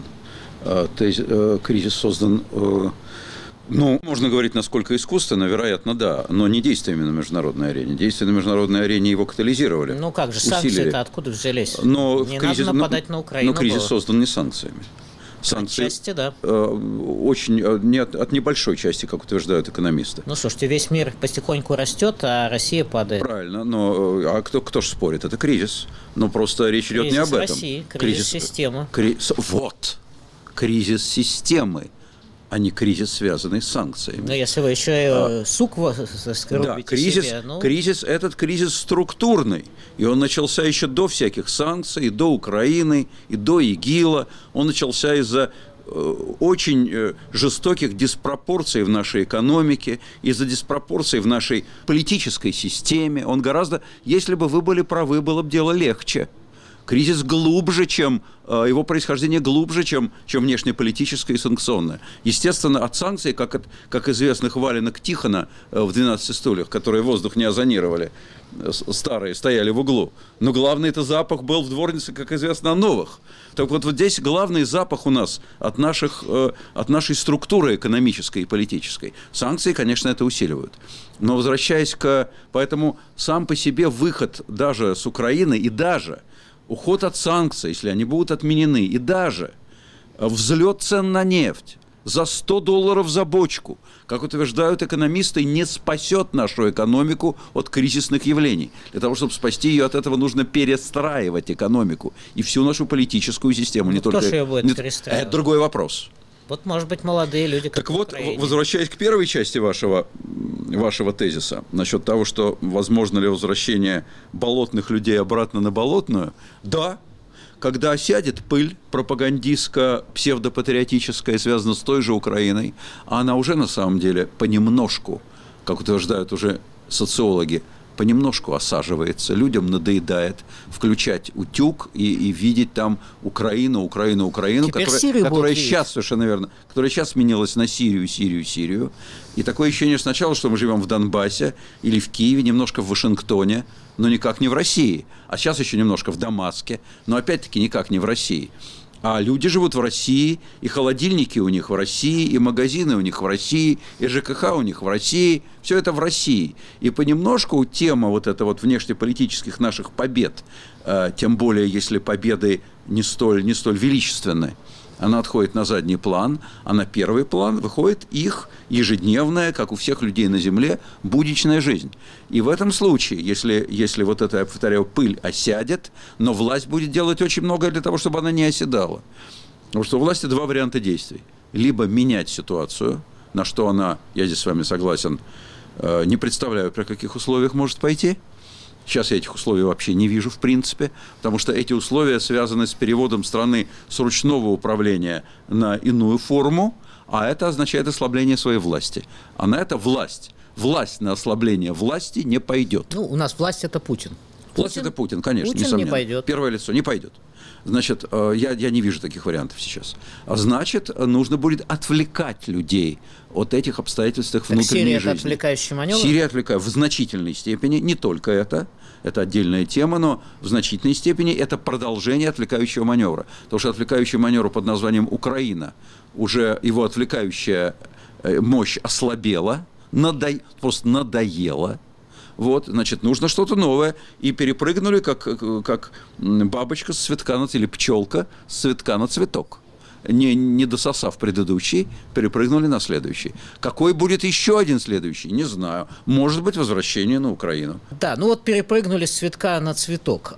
Кризис создан... Ну, можно говорить, насколько искусственно, вероятно, да, но не действиями на международной арене. Действия на международной арене его катализировали. Ну как же, санкции-то откуда взялись? Но не кризис, надо нападать но, на Украину. Но кризис было. создан не санкциями. Санкции, Отчасти, да. Э, очень, не от, от небольшой части, как утверждают экономисты. Ну, слушайте, весь мир потихоньку растет, а Россия падает. Правильно, но а кто, кто же спорит? Это кризис. Но просто речь кризис идет не об этом. России, кризис, кризис системы. Кризис, вот, кризис системы, а не кризис, связанный с санкциями. Но если вы еще а, сук скрубите да, кризис, себе, ну... кризис, этот кризис структурный, и он начался еще до всяких санкций, и до Украины, и до ИГИЛа. Он начался из-за э, очень э, жестоких диспропорций в нашей экономике, из-за диспропорций в нашей политической системе. Он гораздо, если бы вы были правы, было бы дело легче. Кризис глубже, чем его происхождение глубже, чем, чем внешнеполитическое и санкционное. Естественно, от санкций, как, от, как известных валенок Тихона в «двенадцати стульях», которые воздух не озонировали, старые, стояли в углу. Но главный это запах был в дворнице, как известно, новых. Так вот, вот здесь главный запах у нас от, наших, от нашей структуры экономической и политической. Санкции, конечно, это усиливают. Но возвращаясь к... Поэтому сам по себе выход даже с Украины и даже... уход от санкций, если они будут отменены, и даже взлет цен на нефть, за сто долларов за бочку, как утверждают экономисты, не спасет нашу экономику от кризисных явлений. Для того, чтобы спасти ее от этого, нужно перестраивать экономику и всю нашу политическую систему. Ну, не кто только... же ее будет не... перестраивать? Это другой вопрос. Вот, может быть, молодые люди, как Так в вот, Украине. возвращаясь к первой части вашего, вашего тезиса насчет того, что возможно ли возвращение болотных людей обратно на болотную, да, когда осядет пыль пропагандистско-псевдопатриотическая, связанная с той же Украиной, а она уже на самом деле понемножку, как утверждают уже социологи, понемножку осаживается, людям надоедает включать утюг и, и видеть там Украину, Украину, Украину, которая, которая сейчас совершенно верно, которая сейчас сменилась на Сирию, Сирию, Сирию. И такое ощущение сначала, что мы живем в Донбассе или в Киеве, немножко в Вашингтоне, но никак не в России. А сейчас еще немножко в Дамаске, но опять-таки никак не в России. А люди живут в России, и холодильники у них в России, и магазины у них в России, и ЖКХ у них в России. Все это в России. И понемножку тема вот эта вот внешнеполитических наших побед, э, тем более если победы не столь, не столь величественны, она отходит на задний план, а на первый план выходит их ежедневная, как у всех людей на Земле, будничная жизнь. И в этом случае, если, если вот эта, я повторяю, пыль осядет, но власть будет делать очень многое для того, чтобы она не оседала. Потому что у власти два варианта действий. Либо менять ситуацию, на что она, я здесь с вами согласен, не представляю, при каких условиях может пойти. Сейчас я этих условий вообще не вижу, в принципе, потому что эти условия связаны с переводом страны с ручного управления на иную форму, а это означает ослабление своей власти. А на это власть, власть на ослабление власти не пойдет. Ну, у нас власть – это Путин. Власть – это Путин, конечно, Путин несомненно. не пойдет. Первое лицо не пойдет. Значит, я, я не вижу таких вариантов сейчас. А значит, нужно будет отвлекать людей от этих обстоятельств их внутренней Сирия жизни. Это отвлекающий маневр? Сирия отвлекает в значительной степени, не только это, это отдельная тема, но в значительной степени это продолжение отвлекающего маневра. Потому что отвлекающий маневр под названием Украина, уже его отвлекающая мощь ослабела, надо... просто надоела. Вот, значит, нужно что-то новое. И перепрыгнули, как, как бабочка с цветка на, или пчелка с цветка на цветок. Не, не дососав предыдущий, перепрыгнули на следующий. Какой будет еще один следующий? Не знаю. Может быть, возвращение на Украину. Да, ну вот перепрыгнули с цветка на цветок.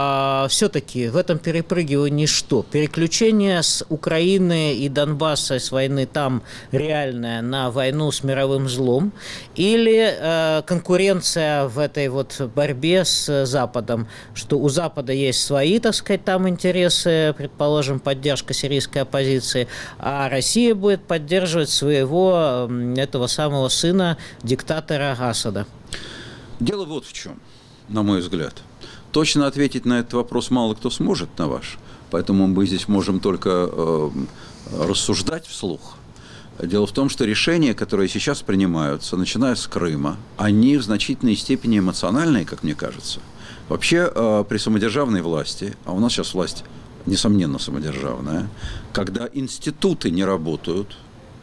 А все-таки в этом перепрыгивании что? Переключение с Украины и Донбасса, с войны там реальная, на войну с мировым злом? Или э, конкуренция в этой вот борьбе с Западом? Что у Запада есть свои, так сказать, там интересы, предположим, поддержка сирийской оппозиции, позиции, а Россия будет поддерживать своего, этого самого сына, диктатора Асада. Дело вот в чем, на мой взгляд. Точно ответить на этот вопрос мало кто сможет, на ваш, поэтому мы здесь можем только э, рассуждать вслух. Дело в том, что решения, которые сейчас принимаются, начиная с Крыма, они в значительной степени эмоциональные, как мне кажется. Вообще, э, при самодержавной власти, а у нас сейчас власть несомненно, самодержавная, когда институты не работают,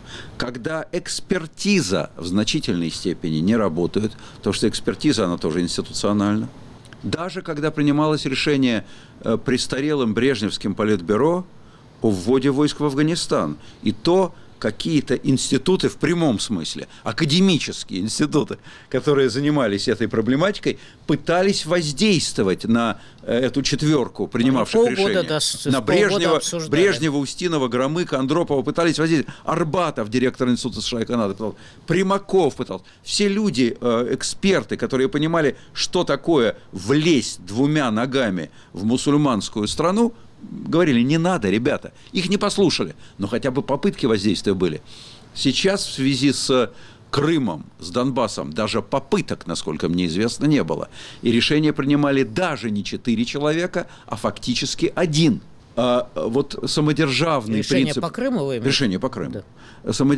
когда экспертиза в значительной степени не работает, потому что экспертиза, она тоже институциональна, даже когда принималось решение престарелым брежневским политбюро о вводе войск в Афганистан, и то какие-то институты в прямом смысле, академические институты, которые занимались этой проблематикой, пытались воздействовать на эту четверку принимавших ну, решения. До, на Брежнева, Брежнева, Устинова, Громыка, Андропова пытались воздействовать. Арбатов, директор Института США и Канады, пытался. Примаков пытался. Все люди, эксперты, которые понимали, что такое влезть двумя ногами в мусульманскую страну, говорили, не надо, ребята. Их не послушали, но хотя бы попытки воздействия были. Сейчас в связи с Крымом, с Донбассом, даже попыток, насколько мне известно, не было. И решения принимали даже не четыре человека, а фактически один. А вот самодержавный решение принцип... по Крыму вы имеете? Решение по Крыму. Да. Само...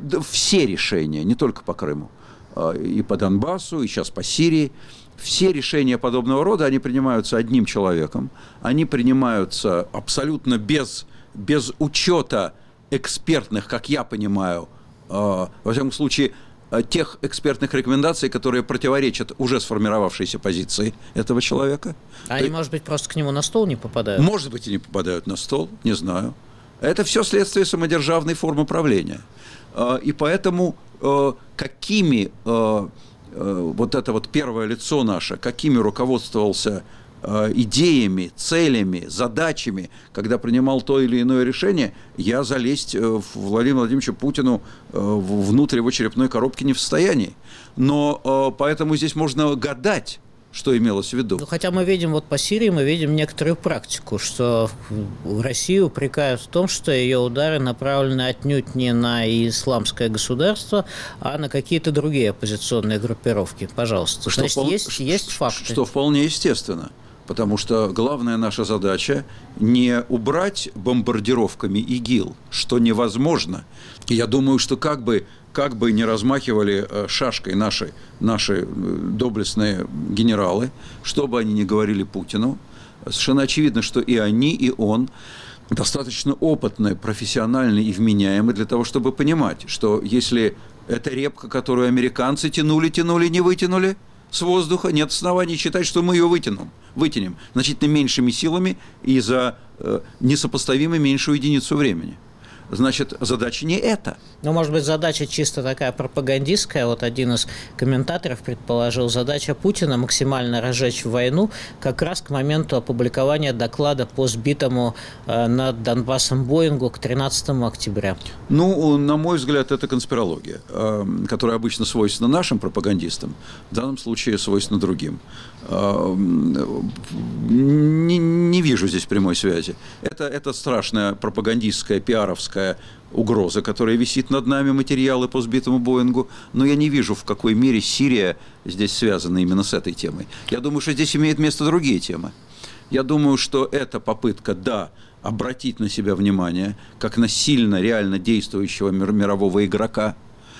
Все решения, не только по Крыму, и по Донбассу, и сейчас по Сирии. Все решения подобного рода, они принимаются одним человеком, они принимаются абсолютно без, без учета экспертных, как я понимаю, э, во всяком случае, э, тех экспертных рекомендаций, которые противоречат уже сформировавшейся позиции этого человека. Они, То, может быть, просто к нему на стол не попадают? Может быть, и не попадают на стол, не знаю. Это все следствие самодержавной формы правления. И поэтому какими, вот это вот первое лицо наше, какими руководствовался идеями, целями, задачами, когда принимал то или иное решение, я залезть Владимиру Владимировичу Путину внутрь его черепной коробки не в состоянии. Но поэтому здесь можно гадать, что имелось в виду. Ну, хотя мы видим, вот по Сирии мы видим некоторую практику, что Россию упрекают в том, что ее удары направлены отнюдь не на исламское государство, а на какие-то другие оппозиционные группировки. Пожалуйста. Что Значит, впол... есть, есть факты. Что вполне естественно. Потому что главная наша задача не убрать бомбардировками ИГИЛ, что невозможно. И я думаю, что как бы, как бы не размахивали шашкой наши, наши доблестные генералы, что бы они ни говорили Путину, совершенно очевидно, что и они, и он достаточно опытны, профессиональны и вменяемы для того, чтобы понимать, что если эта репка, которую американцы тянули, тянули, не вытянули с воздуха, нет оснований считать, что мы ее вытянем, вытянем значительно меньшими силами и за э, несопоставимо меньшую единицу времени. Значит, задача не эта. Ну, может быть, задача чисто такая пропагандистская. Вот один из комментаторов предположил, задача Путина максимально разжечь войну как раз к моменту опубликования доклада по сбитому э, над Донбассом Боингу к тринадцатому октября. Ну, на мой взгляд, это конспирология, э, которая обычно свойственна нашим пропагандистам, в данном случае свойственна другим. Э, не, не вижу здесь прямой связи. Это, это страшная пропагандистская, пиаровская угроза, которая висит над нами, материалы по сбитому Боингу, но я не вижу, в какой мере Сирия здесь связана именно с этой темой. Я думаю, что здесь имеют место другие темы. Я думаю, что это попытка, да, обратить на себя внимание, как на сильно, реально действующего мирового игрока.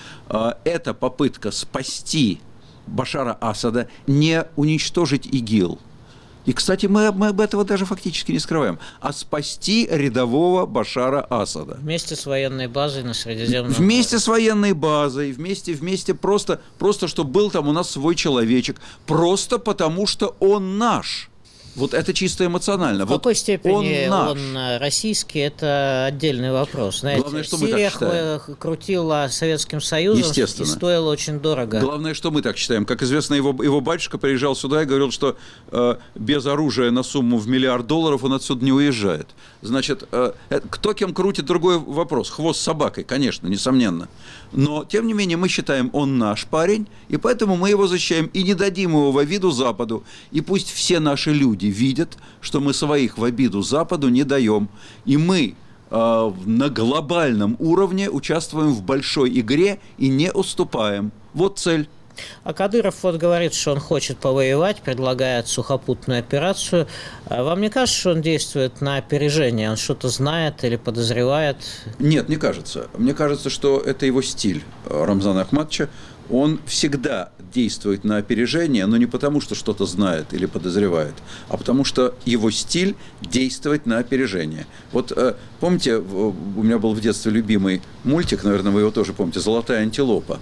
Это попытка спасти Башара Асада, не уничтожить ИГИЛ. И, кстати, мы, мы об этого даже фактически не скрываем. А спасти рядового Башара Асада. Вместе с военной базой на Средиземном море. Вместе с военной базой, вместе, вместе просто, просто, чтобы был там у нас свой человечек. Просто потому, что он наш. Вот это чисто эмоционально. В вот какой степени он, он российский, это отдельный вопрос. Знаете, Главное, что мы Сирия так считаем. крутила Советским Союзом и стоила очень дорого. Главное, что мы так считаем. Как известно, его, его батюшка приезжал сюда и говорил, что э, без оружия на сумму в миллиард долларов он отсюда не уезжает. Значит, э, кто кем крутит, другой вопрос. Хвост с собакой, конечно, несомненно. Но, тем не менее, мы считаем, он наш парень, и поэтому мы его защищаем и не дадим его в обиду Западу. И пусть все наши люди видят, что мы своих в обиду Западу не даем. И мы э, на глобальном уровне участвуем в большой игре и не уступаем. Вот цель. А Кадыров вот говорит, что он хочет повоевать, предлагает сухопутную операцию. А вам не кажется, что он действует на опережение? Он что-то знает или подозревает? Нет, не кажется. Мне кажется, что это его стиль, Рамзана Ахматовича. Он всегда действует на опережение, но не потому, что что-то знает или подозревает, а потому что его стиль действовать на опережение. Вот помните, у меня был в детстве любимый мультик, наверное, вы его тоже помните, «Золотая антилопа».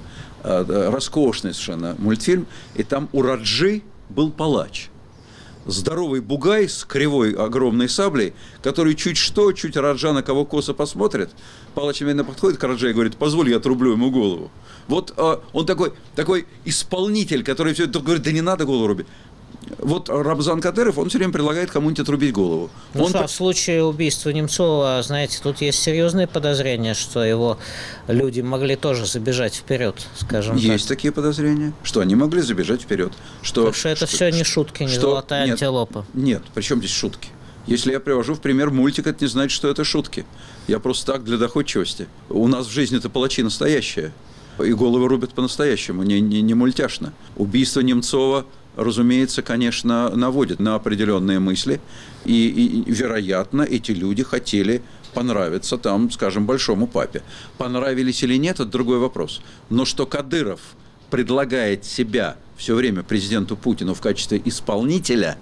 Роскошный совершенно мультфильм, и там у Раджи был палач. Здоровый бугай с кривой огромной саблей, который чуть что, чуть Раджа на кого косо посмотрит, палач именно подходит к Раджа и говорит: позволь, я отрублю ему голову. Вот а, он такой, такой исполнитель, который все это говорит: да не надо голову рубить. Вот Рамзан Кадыров, он все время предлагает кому-нибудь отрубить голову. Ну он... что, в случае убийства Немцова, знаете, тут есть серьезные подозрения, что его люди могли тоже забежать вперед, скажем есть так. Есть такие подозрения, что они могли забежать вперед. Что, Потому что это что, все не шутки, не что... золотая нет, антилопа. Нет, при чем здесь шутки? Если я привожу в пример мультик, это не значит, что это шутки. Я просто так, для доходчивости. У нас в жизни-то палачи настоящие. И головы рубят по-настоящему, не, не, не мультяшно. Убийство Немцова, разумеется, конечно, наводит на определенные мысли. И, и, вероятно, эти люди хотели понравиться там, скажем, большому папе. Понравились или нет, это другой вопрос. Но что Кадыров предлагает себя все время президенту Путину в качестве исполнителя,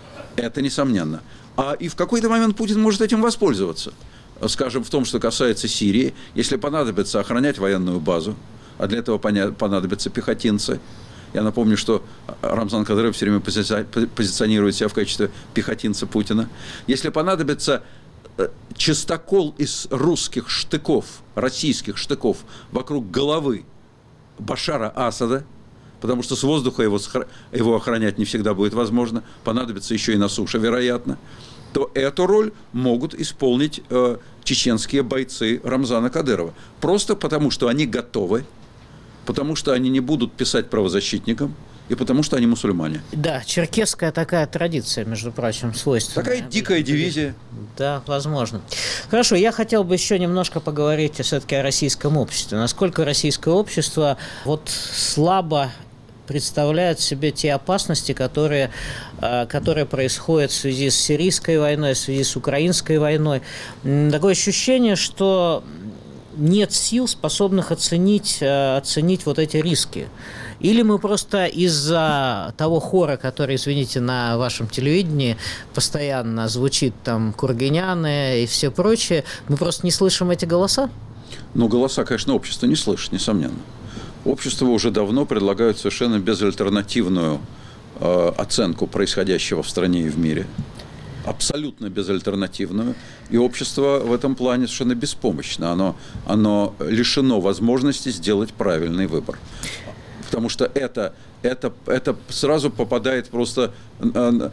это несомненно. А и в какой-то момент Путин может этим воспользоваться. Скажем, в том, что касается Сирии, если понадобится охранять военную базу, а для этого понадобятся пехотинцы. Я напомню, что Рамзан Кадыров все время позиционирует себя в качестве пехотинца Путина. Если понадобится чистокол из русских штыков, российских штыков вокруг головы Башара Асада, потому что с воздуха его, его охранять не всегда будет возможно, понадобится еще и на суше, вероятно, то эту роль могут исполнить э, чеченские бойцы Рамзана Кадырова. Просто потому, что они готовы, потому что они не будут писать правозащитникам, и потому что они мусульмане. Да, черкесская такая традиция, между прочим, свойственная. Такая дикая дивизия. Да, возможно. Хорошо, я хотел бы еще немножко поговорить все-таки о российском обществе. Насколько российское общество вот слабо представляет себе те опасности, которые, которые происходят в связи с сирийской войной, в связи с украинской войной. Такое ощущение, что нет сил, способных оценить, оценить вот эти риски. Или мы просто из-за того хора, который, извините, на вашем телевидении постоянно звучит, там, Кургиняны и все прочее, мы просто не слышим эти голоса? Ну, голоса, конечно, общество не слышит, несомненно. Общество уже давно предлагает совершенно безальтернативную э, оценку происходящего в стране и в мире. Абсолютно безальтернативную. И общество в этом плане совершенно беспомощно. Оно, оно лишено возможности сделать правильный выбор. Потому что это, это, это сразу попадает просто, на,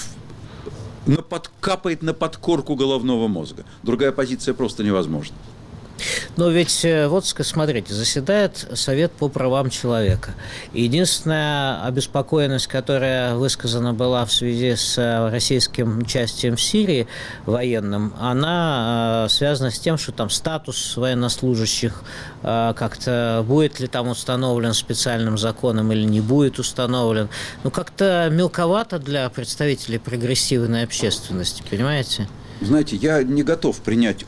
под, капает на подкорку головного мозга. Другая позиция просто невозможна. Но ведь, вот смотрите, заседает Совет по правам человека. Единственная обеспокоенность, которая высказана была в связи с российским участием в Сирии военным, она связана с тем, что там статус военнослужащих как-то будет ли там установлен специальным законом или не будет установлен. Ну, как-то мелковато для представителей прогрессивной общественности, понимаете? Знаете, я не готов принять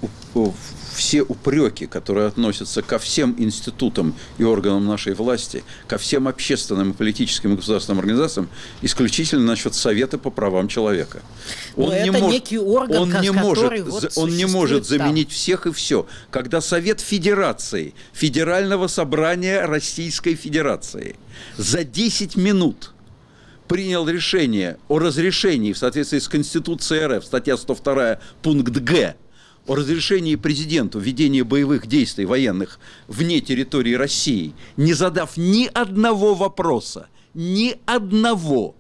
все упреки, которые относятся ко всем институтам и органам нашей власти, ко всем общественным и политическим и государственным организациям, исключительно насчет Совета по правам человека. Он Но не это может, некий орган, он не может, вот он не может заменить там. всех и все. Когда Совет Федерации, Федерального собрания Российской Федерации за десять минут принял решение о разрешении в соответствии с Конституцией РФ, статья сто два, пункт Г, о разрешении президенту ведения боевых действий военных вне территории России, не задав ни одного вопроса, ни одного,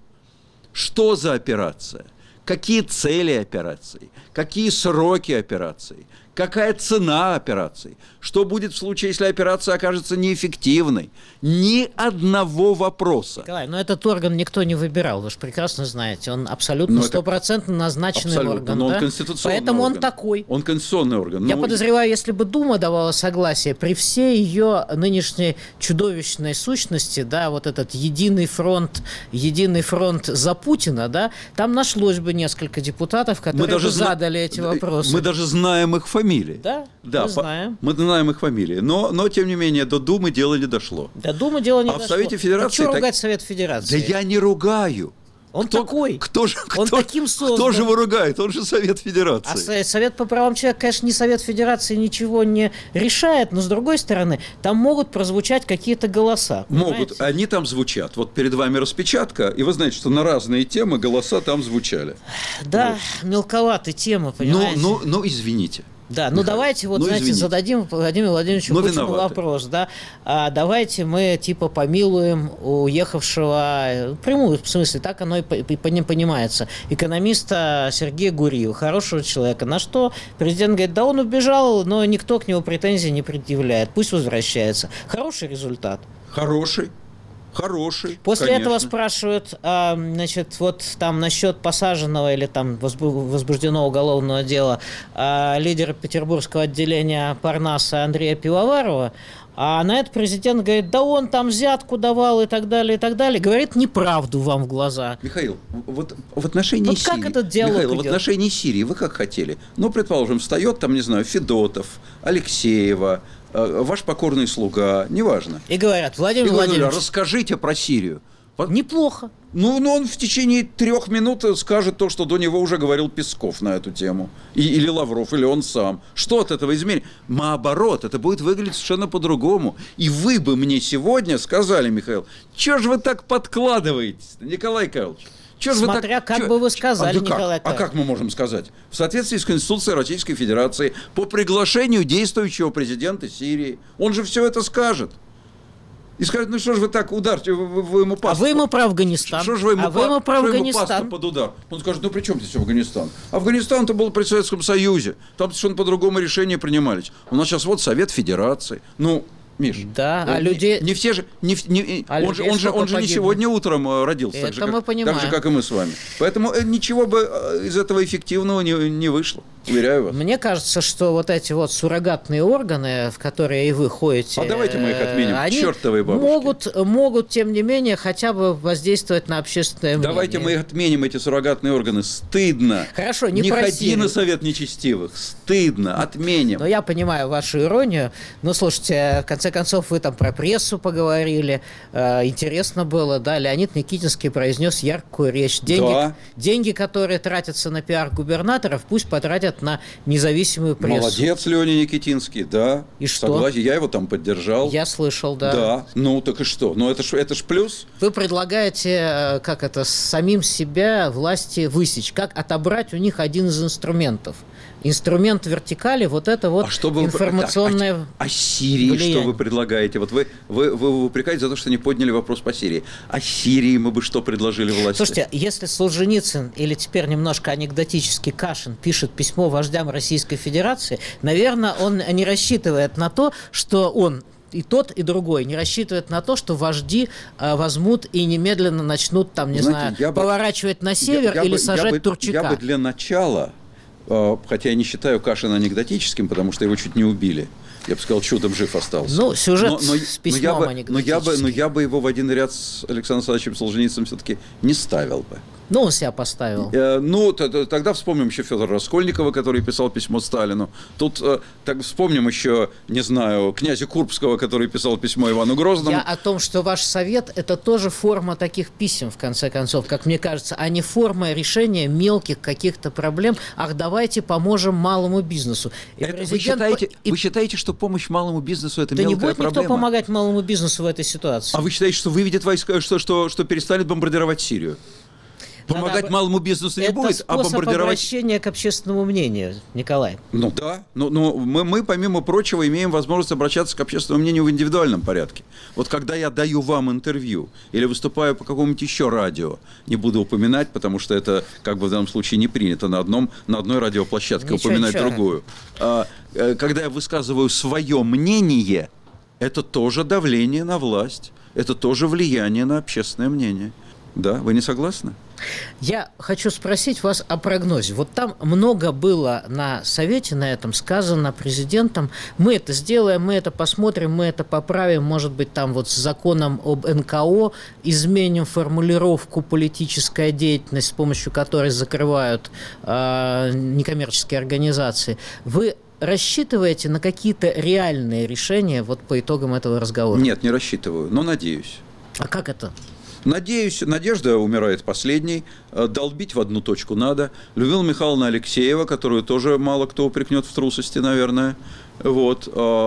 что за операция, какие цели операции, какие сроки операции, какая цена операции, что будет в случае, если операция окажется неэффективной. Ни одного вопроса. Николай, но этот орган никто не выбирал, вы же прекрасно знаете. Он абсолютно стопроцентно назначенный абсолютно, орган. Но он да? конституционный Поэтому орган. он такой. Он конституционный орган. Я ну, подозреваю, если бы Дума давала согласие, при всей ее нынешней чудовищной сущности, да, вот этот единый фронт, единый фронт за Путина, да, там нашлось бы несколько депутатов, которые бы задали зна- эти вопросы. Мы даже знаем их фамилии. Да, да мы знаем. Мы знаем их фамилии. Но, но, тем не менее, до Думы дело не дошло. До Думы дело не а дошло. в Совете Федерации... А что так... ругать Совет Федерации? Да я не ругаю. Он кто, такой. Кто же, он кто, таким создан. Кто же его ругает? Он же Совет Федерации. А Совет по правам человека, конечно, не Совет Федерации ничего не решает, но, с другой стороны, там могут прозвучать какие-то голоса. Понимаете? Могут. Они там звучат. Вот перед вами распечатка, и вы знаете, что на разные темы голоса там звучали. Да, вот. Мелковаты темы, понимаете? Ну, ну, ну извините. Да, ну Михаил, давайте вот, ну, знаете, извините. зададим Владимиру Владимировичу Но Путину виноваты. вопрос, да, а давайте мы типа помилуем уехавшего, прямую в смысле, так оно и понимается, экономиста Сергея Гурьева, хорошего человека, на что президент говорит, да он убежал, но никто к нему претензий не предъявляет, пусть возвращается. Хороший результат. Хороший. Хороший. После конечно. этого спрашивают, а, значит, вот там насчет посаженного или там возбужденного уголовного дела а, лидера петербургского отделения Парнаса Андрея Пивоварова, а на это президент говорит, да он там взятку давал и так далее, и так далее. Говорит неправду вам в глаза. Михаил, вот в отношении вот Сирии... как этот диалог Михаил, идет? в отношении Сирии вы как хотели? Ну, предположим, встает там, не знаю, Федотов, Алексеева, ваш покорный слуга, неважно. И говорят, Владимир и говорят, Владимирович, расскажите про Сирию. неплохо. Ну, ну, он в течение трех минут скажет то, что до него уже говорил Песков на эту тему. И, или Лавров, или он сам. Что от этого изменит? Наоборот, это будет выглядеть совершенно по-другому. И вы бы мне сегодня сказали, Михаил, что же вы так подкладываетесь, Николай Карлович? Чё же Смотря так, как чё, бы вы сказали, а, да Николай как? А как мы можем сказать? В соответствии с Конституцией Российской Федерации, по приглашению действующего президента Сирии. Он же все это скажет. И скажет, ну что же вы так ударьте, вы, вы, вы ему пасту. А вы ему про Афганистан. Что же вы ему, а вы ему про Афганистан. под удар? Он скажет, ну при чем здесь Афганистан? Афганистан-то был при Советском Союзе. Там совершенно по-другому решения принимались. У нас сейчас вот Совет Федерации. Ну, Миш, да, а не, люди... не все же, не, не, а он, же, он, же, он же не сегодня утром родился, это так же, мы как, понимаем. так же, как и мы с вами. Поэтому ничего бы из этого эффективного не, не вышло, уверяю вас. Мне кажется, что вот эти вот суррогатные органы, в которые и вы ходите... А давайте мы их отменим, они чертовы бабушки. Могут, могут, тем не менее, хотя бы воздействовать на общественное мнение. Давайте мы их отменим, эти суррогатные органы. Стыдно. Хорошо, не Не про ходи Сирию. на совет нечестивых. Стыдно. Отменим. Но я понимаю вашу иронию. Ну, слушайте, в конце концов, вы там про прессу поговорили. Э, интересно было, да. Леонид Никитинский произнес яркую речь. Деньги, Да. деньги, которые тратятся на пиар губернаторов, пусть потратят на независимую прессу. Молодец, Леня Никитинский, да. И что? Согласен, я его там поддержал. Я слышал, да. Да. Ну, так и что? Ну, это ж, это ж плюс. Вы предлагаете, как это, самим себя власти высечь. Как отобрать у них один из инструментов. Инструмент вертикали, вот это вот а что вы, информационное так, а, а Сирии влияние. что вы предлагаете? Вот вы, вы, вы упрекаете за то, что не подняли вопрос по Сирии. А Сирии мы бы что предложили власти? Слушайте, если Солженицын или теперь немножко анекдотически Кашин пишет письмо вождям Российской Федерации, наверное, он не рассчитывает на то, что он и тот, и другой не рассчитывает на то, что вожди э, возьмут и немедленно начнут там, не Знаете, знаю, бы, поворачивать на север я, я или бы, сажать я бы, Турчака. Я бы для начала, э, хотя я не считаю Кашина анекдотическим, потому что его чуть не убили. Я бы сказал, чудом жив остался. Ну, сюжет но, но, с письмом но я, бы, но, я бы, но я бы его в один ряд с Александром Александровичем Солженицыным все-таки не ставил бы. Ну, он себя поставил. Э, ну, т- т- тогда вспомним еще Федора Раскольникова, который писал письмо Сталину. Тут э, так вспомним еще, не знаю, князя Курбского, который писал письмо Ивану Грозному. Я о том, что ваш совет – это тоже форма таких писем, в конце концов, как мне кажется, а не форма решения мелких каких-то проблем. Ах, давайте поможем малому бизнесу. И это президент... вы, считаете, и... вы считаете, что помощь малому бизнесу – это да мелкая не будет проблема? никто помогать малому бизнесу в этой ситуации. А вы считаете, что выведет войска, что, что, что перестанет бомбардировать Сирию? Помогать Надо... малому бизнесу не это будет, а бомбардировать... Это обращение к общественному мнению, Николай. Ну да, но, но мы, мы, помимо прочего, имеем возможность обращаться к общественному мнению в индивидуальном порядке. Вот когда я даю вам интервью или выступаю по какому-нибудь еще радио, не буду упоминать, потому что это, как бы в данном случае, не принято на, одном, на одной радиоплощадке ничего, упоминать ничего. другую. А, когда я высказываю свое мнение, это тоже давление на власть, это тоже влияние на общественное мнение. Да, вы не согласны? Я хочу спросить вас о прогнозе. Вот там много было на совете на этом сказано президентом. Мы это сделаем, мы это посмотрим, мы это поправим. Может быть, там вот с законом об эн ка о изменим формулировку политическая деятельность, с помощью которой закрывают э, некоммерческие организации. Вы рассчитываете на какие-то реальные решения вот по итогам этого разговора? Нет, не рассчитываю, но надеюсь. А как это? Надеюсь, надежда умирает последней, долбить в одну точку надо. Людмила Михайловна Алексеева, которую тоже мало кто упрекнет в трусости, наверное, вот,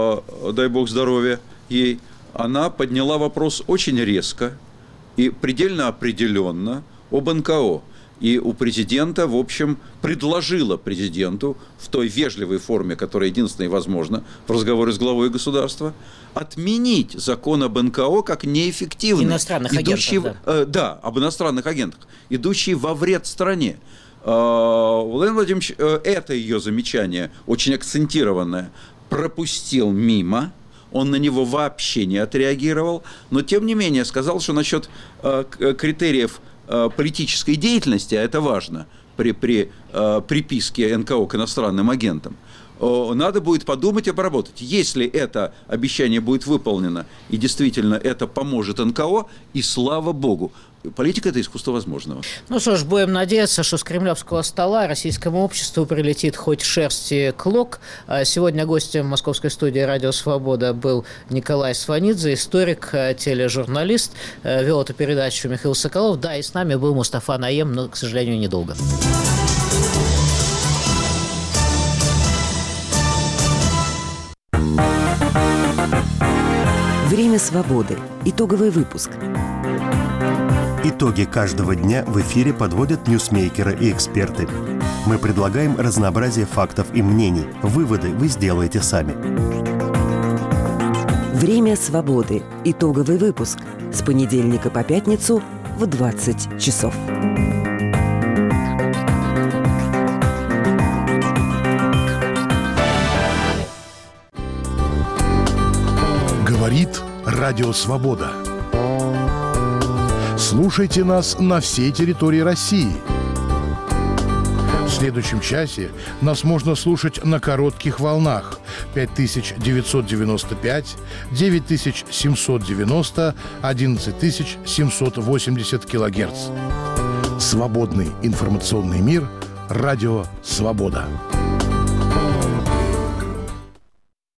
дай бог здоровья ей, она подняла вопрос очень резко и предельно определенно об эн ка о. И у президента, в общем, предложила президенту в той вежливой форме, которая единственная и возможна в разговоре с главой государства, отменить закон об эн ка о как неэффективный. Иностранных идущий, агентов, да. Э, да, об иностранных агентах, идущий во вред стране. Э, Владимир Владимирович э, это ее замечание, очень акцентированное, пропустил мимо. Он на него вообще не отреагировал, но тем не менее сказал, что насчет э, критериев политической деятельности, а это важно при, при э, приписке эн ка о к иностранным агентам, э, надо будет подумать и обработать. Если это обещание будет выполнено, и действительно это поможет эн ка о, и слава богу, политика – это искусство возможного. Ну что ж, будем надеяться, что с кремлевского стола российскому обществу прилетит хоть шерсти клок. Сегодня гостем московской студии «Радио Свобода» был Николай Сванидзе, историк, тележурналист. Вел эту передачу Михаил Соколов. Да, и с нами был Мустафа Наем, но, к сожалению, недолго. Время свободы. Итоговый выпуск. Итоги каждого дня в эфире подводят ньюсмейкеры и эксперты. Мы предлагаем разнообразие фактов и мнений. Выводы вы сделаете сами. Время свободы. Итоговый выпуск. С понедельника по пятницу в двадцать часов. Говорит Радио Свобода. Слушайте нас на всей территории России. В следующем часе нас можно слушать на коротких волнах пять тысяч девятьсот девяносто пять, девять тысяч семьсот девяносто, одиннадцать тысяч семьсот восемьдесят килогерц. Свободный информационный мир. Радио Свобода.